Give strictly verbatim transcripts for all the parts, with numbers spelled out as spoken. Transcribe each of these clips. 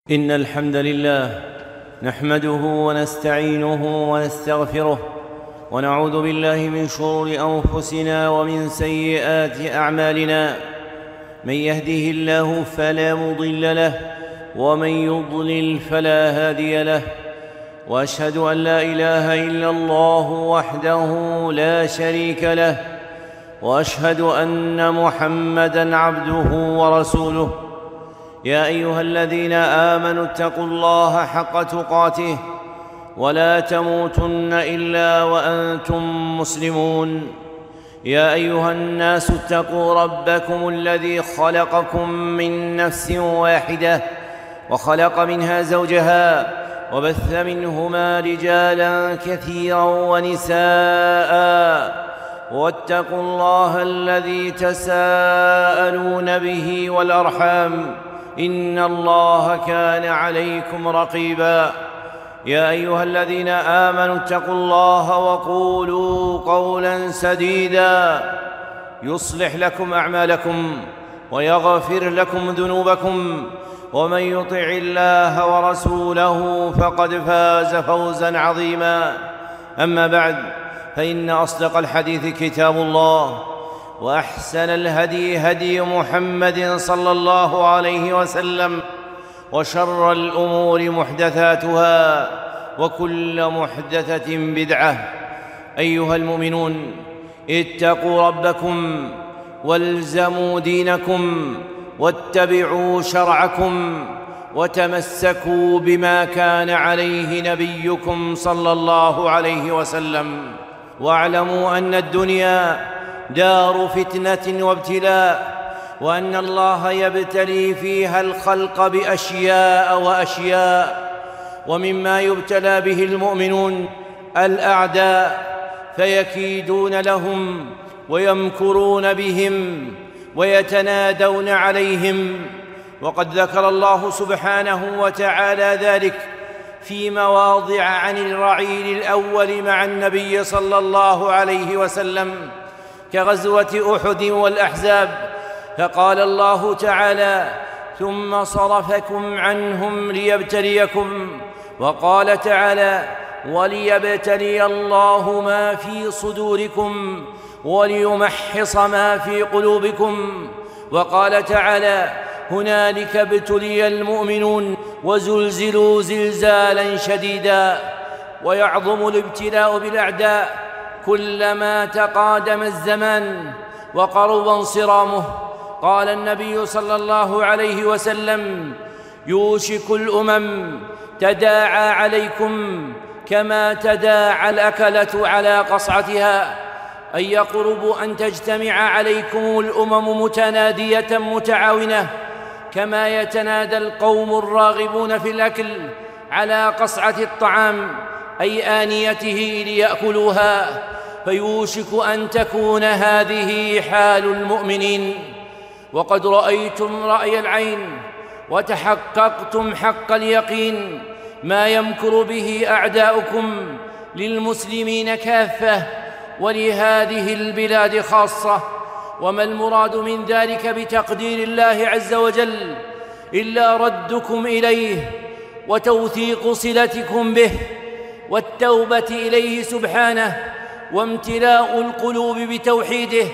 إن الحمد لله نحمده ونستعينه ونستغفره ونعوذ بالله من شرور أنفسنا ومن سيئات أعمالنا. من يهده الله فلا مضل له ومن يضلل فلا هادي له، وأشهد أن لا إله إلا الله وحده لا شريك له، وأشهد أن محمدًا عبده ورسوله. يا أيها الذين آمنوا اتقوا الله حق تقاته ولا تموتن إلا وأنتم مسلمون. يا أيها الناس اتقوا ربكم الذي خلقكم من نفس واحدة وخلق منها زوجها وبث منهما رجالا كثيرا ونساء، واتقوا الله الذي تساءلون به والأرحام إن الله كان عليكم رقيبا. يا أيها الذين آمنوا اتقوا الله وقولوا قولا سديدا يصلح لكم أعمالكم ويغفر لكم ذنوبكم، ومن يطع الله ورسوله فقد فاز فوزا عظيما. أما بعد، فإن أصدق الحديث كتاب الله، وأحسن الهدي هدي محمد صلى الله عليه وسلم، وشر الأمور محدثاتها وكل محدثة بدعة. أيها المؤمنون، اتقوا ربكم والزموا دينكم واتبعوا شرعكم وتمسكوا بما كان عليه نبيكم صلى الله عليه وسلم، واعلموا أن الدنيا دار فتنة وابتلاء، وأن الله يبتلي فيها الخلق بأشياء وأشياء، ومما يبتلى به المؤمنون الأعداء، فيكيدون لهم ويمكرون بهم ويتنادون عليهم. وقد ذكر الله سبحانه وتعالى ذلك في مواضع عن الرعيل الأول مع النبي صلى الله عليه وسلم، كغزوة أحد والأحزاب، فقال الله تعالى: ثم صرفكم عنهم ليبتليكم. وقال تعالى: وليبتلي الله ما في صدوركم وليمحص ما في قلوبكم. وقال تعالى: هنالك ابتلي المؤمنون وزلزلوا زلزالا شديدا. ويعظم الابتلاء بالأعداء كلما تقادم الزمان وقرب انصرامه. قال النبي صلى الله عليه وسلم: يوشك الأمم تداعى عليكم كما تداعى الأكلة على قصعتها، أي يقرب أن تجتمع عليكم الأمم متنادية متعاونة، كما يتنادى القوم الراغبون في الأكل على قصعة الطعام أي آنيته ليأكلوها. فيوشك أن تكون هذه حال المؤمنين. وقد رأيتم رأي العين وتحققتم حق اليقين ما يمكر به أعداؤكم للمسلمين كافة ولهذه البلاد خاصة. وما المراد من ذلك بتقدير الله عز وجل إلا ردكم إليه وتوثيق صلتكم به والتوبة إليه سبحانه وامتلاء القلوب بتوحيده.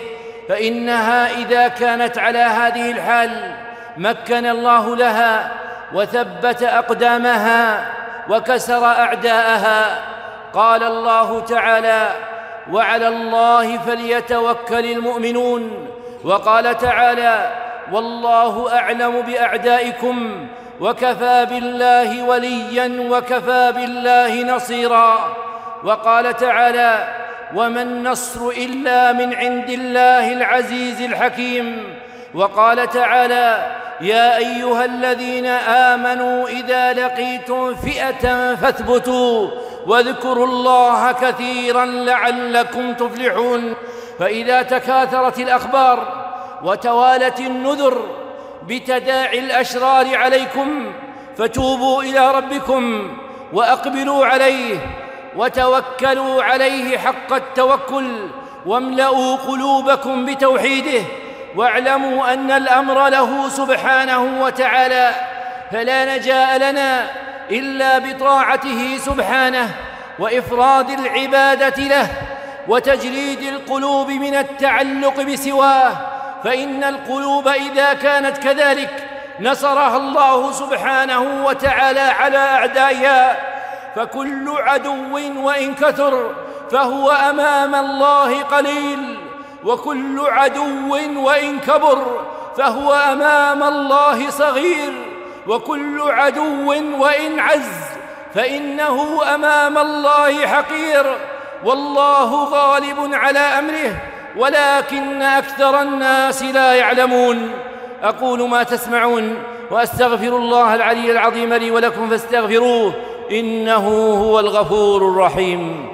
فإنها إذا كانت على هذه الحال مكن الله لها وثبت أقدامها وكسر أعداءها. قال الله تعالى: وعلى الله فليتوكل المؤمنون. وقال تعالى: والله أعلم بأعدائكم وكفى بالله وليا وكفى بالله نصيرا. وقال تعالى: وما النصر إلا من عند الله العزيز الحكيم. وقال تعالى: يا أيها الذين آمنوا إذا لقيتم فئة فاثبتوا واذكروا الله كثيرا لعلكم تفلحون. فإذا تكاثرت الأخبار وتوالت النذر بتداعي الأشرار عليكم فتوبوا إلى ربكم وأقبلوا عليه وتوكلوا عليه حق التوكل، واملأوا قلوبكم بتوحيده، واعلموا أن الأمر له سبحانه وتعالى فلا نجاء لنا إلا بطاعته سبحانه وإفراد العبادة له وتجريد القلوب من التعلق بسواه، فإن القلوب إذا كانت كذلك نصرها الله سبحانه وتعالى على أعدائها، فكل عدو وإن كثر فهو أمام الله قليل، وكل عدو وإن كبر فهو أمام الله صغير، وكل عدو وإن عز فإنه أمام الله حقير، والله غالب على أمره ولكن أكثر الناس لا يعلمون. أقول ما تسمعون وأستغفر الله العلي العظيم لي ولكم فاستغفروه إنه هو الغفور الرحيم.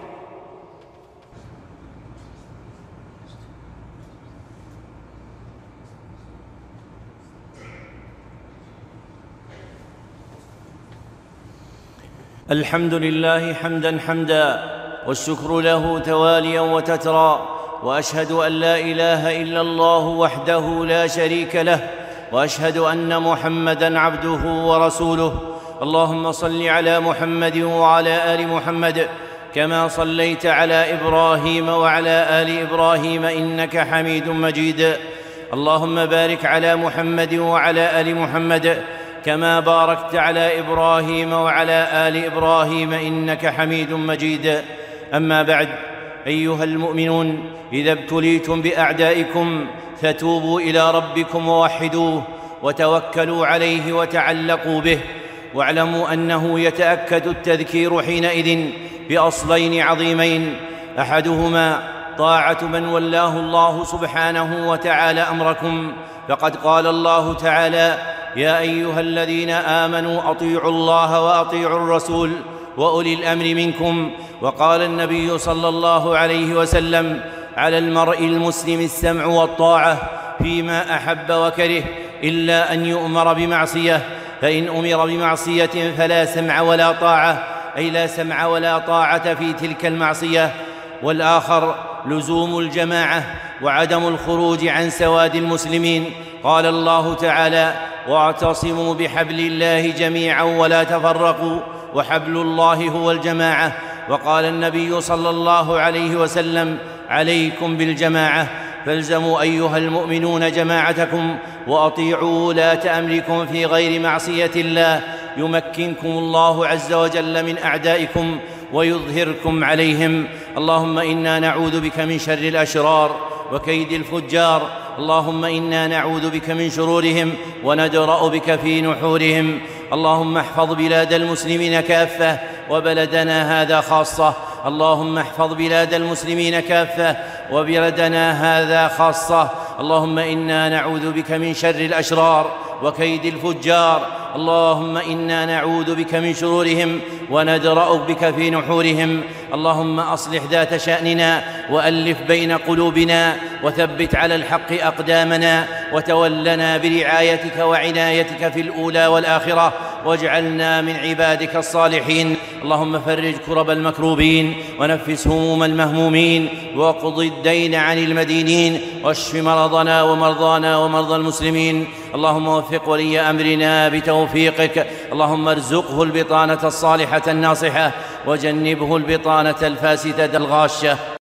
الحمد لله حمداً حمداً والشكر له توالياً وتترى، وأشهد أن لا إله إلا الله وحده لا شريك له، وأشهد أن محمداً عبده ورسوله. اللهم صل على محمد وعلى آل محمد كما صليت على إبراهيم وعلى آل إبراهيم إنك حميد مجيد. اللهم بارك على محمد وعلى آل محمد كما باركت على إبراهيم وعلى آل إبراهيم إنك حميد مجيد. أما بعد، أيها المؤمنون، إذا ابتليتم بأعدائكم فتوبوا إلى ربكم ووحدوه وتوكلوا عليه وتعلقوا به، واعلموا أنه يتأكد التذكير حينئذ بأصلين عظيمين، أحدهما طاعة من ولاه الله سبحانه وتعالى أمركم، فقد قال الله تعالى: يا أيها الذين آمنوا أطيعوا الله وأطيعوا الرسول وأولي الأمر منكم. وقال النبي صلى الله عليه وسلم: على المرء المسلم السمع والطاعة فيما أحب وكره إلا أن يؤمر بمعصية، فإن أمر بمعصية فلا سمع ولا طاعة، أي لا سمع ولا طاعة في تلك المعصية. والآخر لزوم الجماعة وعدم الخروج عن سواد المسلمين. قال الله تعالى: واعتصموا بحبل الله جميعا ولا تفرقوا وحبل الله هو الجماعة. وقال النبي صلى الله عليه وسلم: عليكم بالجماعة، فالزموا أيها المؤمنون جماعتكم وأطيعوا ولاة أمركم في غير معصية الله، يمكنكم الله عز وجل من أعدائكم ويظهركم عليهم. اللهم إنا نعوذ بك من شر الأشرار وكيد الفجار، اللهم إنا نعوذ بك من شرورهم وندرأ بك في نحورهم. اللهم احفظ بلاد المسلمين كافة وبلدنا هذا خاصة، اللهم احفظ بلاد المسلمين كافة وبلدنا هذا خاصة. اللهم إنا نعوذ بك من شر الأشرار وكيد الفجار، اللهم إنا نعوذ بك من شرورهم وندرأ بك في نحورهم. اللهم أصلح ذات شأننا وألف بين قلوبنا وثبت على الحق أقدامنا، وتولنا برعايتك وعنايتك في الأولى والآخرة، واجعلنا من عبادك الصالحين. اللهم فرج كرب المكروبين ونفس هموم المهمومين وقض الدين عن المدينين، واشف مرضنا ومرضانا ومرضى المسلمين. اللهم وفق ولي أمرنا بتوفيقك، اللهم ارزقه البطانة الصالحة الناصحة وجنبه البطانة الفاسدة الغاشة.